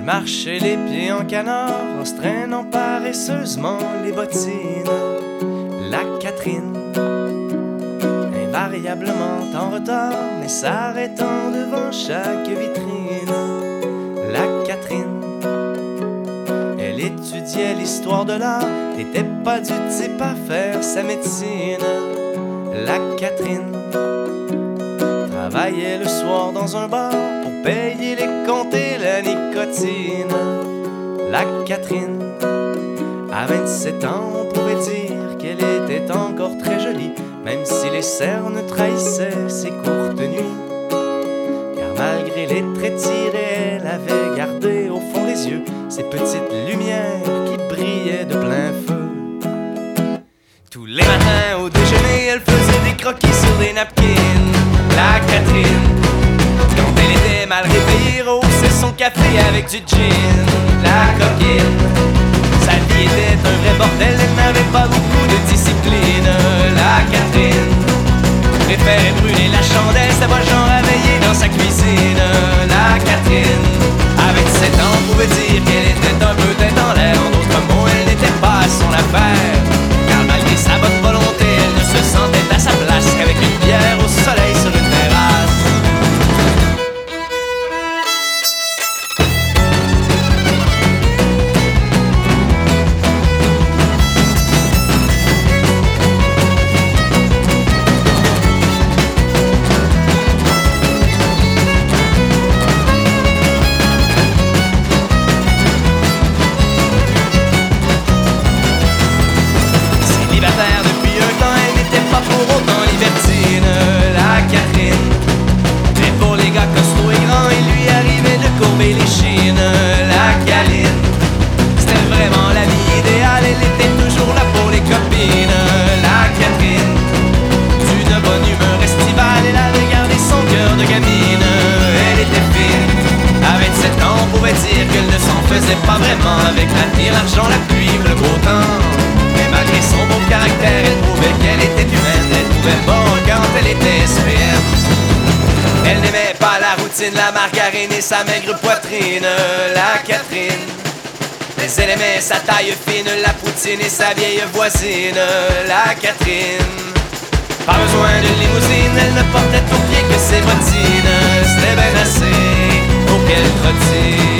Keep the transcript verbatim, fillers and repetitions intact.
Elle marchait les pieds en canard en se traînant paresseusement les bottines. La Catherine, invariablement en retard, mais s'arrêtant devant chaque vitrine. La Catherine, elle étudiait l'histoire de l'art, n'était pas du type à faire sa médecine. La Catherine travaillait le soir dans un bar pour payer les comptes et la nicotine. La Catherine, à vingt-sept ans, on pouvait dire qu'elle était encore très jolie, même si les cernes trahissaient ses courtes nuits. Car malgré les traits tirés, elle avait gardé au fond des yeux ces petites lumières qui brillaient de plein feu. Tous les matins au déjeuner, elle faisait des croquis sur des napkins. La Catherine, quand elle était mal réveillée, rehaussait son café avec du gin. La coquine, sa vie était un vrai bordel, elle n'avait pas beaucoup de discipline. La Catherine préférait brûler la chandelle, sa voix genre à veiller dans sa cuisine. La Catherine, avec sept ans, on pouvait dire qu'elle était un peu tête en l'air. En d'autres mots, elle n'était pas à son affaire, car malgré sa bonne volonté, elle ne se sentait à sa place qu'avec une bière au soleil sur une terrasse. Depuis un temps, elle n'était pas pour autant libertine. La Catherine, mais pour les gars costauds et grands, il lui arrivait de courber les chines. La Caline, c'était vraiment la vie idéale, elle était toujours là pour les copines. La Catherine, d'une bonne humeur estivale, elle avait gardé son cœur de gamine. Elle était fine, à vingt-sept ans, on pouvait dire qu'elle ne s'en faisait pas vraiment avec l'avenir, l'argent, la pluie ou le beau temps. Malgré son beau caractère, elle trouvait qu'elle était humaine. Elle trouvait bon quand elle était S P M. Elle n'aimait pas la routine, la margarine et sa maigre poitrine. La Catherine, mais elle aimait sa taille fine, la poutine et sa vieille voisine. La Catherine, pas besoin de limousine, elle ne portait aux pieds que ses bottines. C'était bien assez pour qu'elle trottine.